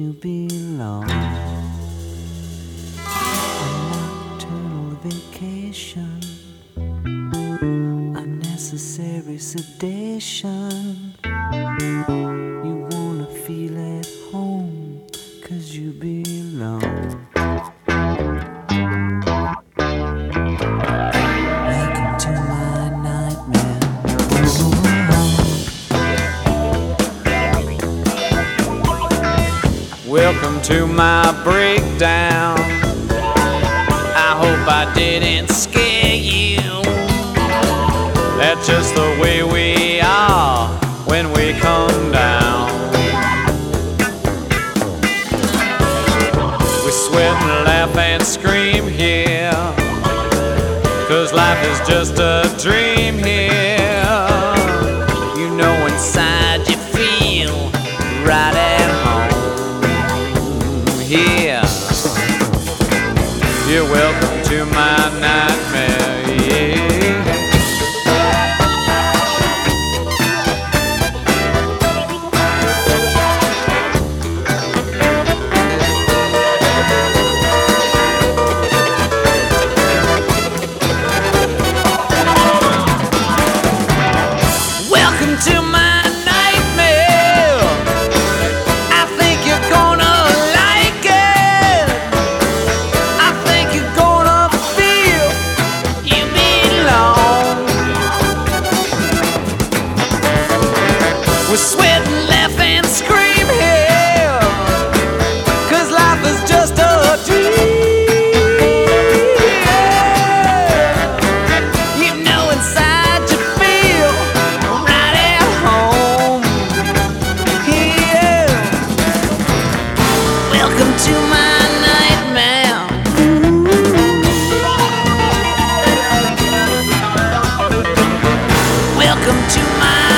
you belong. A nocturnal vacation, unnecessary sedation. You wanna feel at home, 'cause you belong. Welcome to my nightmare. Welcome to my breakdown. I hope I didn't scare you. That's just the way we are when we come down. We sweat and laugh and scream here, 'cause life is just a dream here. You know inside you feel right at home here. You're welcome to my nightmare, yeah. Welcome to my nightmare. I think you're gonna like it. I think you're gonna feel you belong. We sweat and laugh and scream here, 'cause life is just a dream. You know inside you feel right at home here. Welcome to my nightmare. Welcome to my